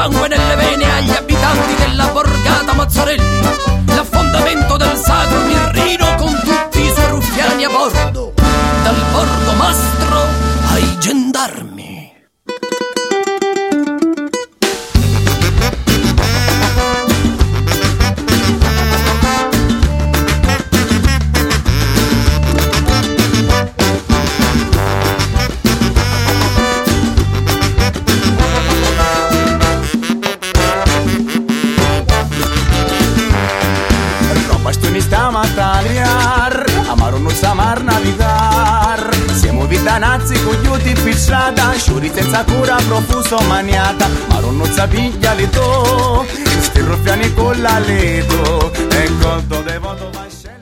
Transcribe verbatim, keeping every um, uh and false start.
sangue nelle vene agli abitanti della borgata Mazzarelli, l'affondamento del sacro Mirrino con tutti i suoi ruffiani a bordo, dal borgo Mastro ai gendarmi. Stiamo a tagliar, amaro non sa mar navigar. Siamo vita nazi con gli uti pisciata, sciuri senza cura profuso maniata. Maro non sa piglia le to, sti ruffiani con la leto, e conto devoto vascello.